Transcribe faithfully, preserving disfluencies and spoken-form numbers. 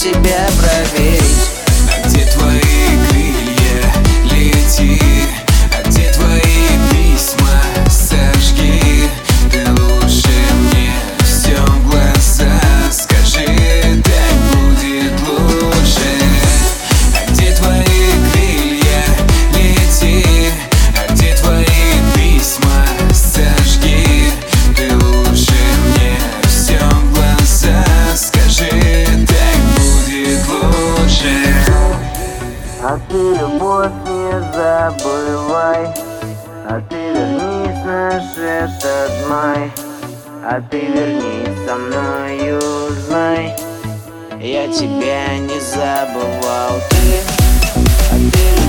себя проверить. А где твои крылья? Лети. А где твои письма? Сожги. Ты лучше мне все в глаза скажи, так будет лучше. А где твои крылья? Лети. А где твои письма? Сожги. Ты лучше мне все в глаза скажи, так будет лучше. А ты любовь не забывай, а ты вернись на шестьдесят май, а ты вернись со мною, знай, я тебя не забывал. Ты, а ты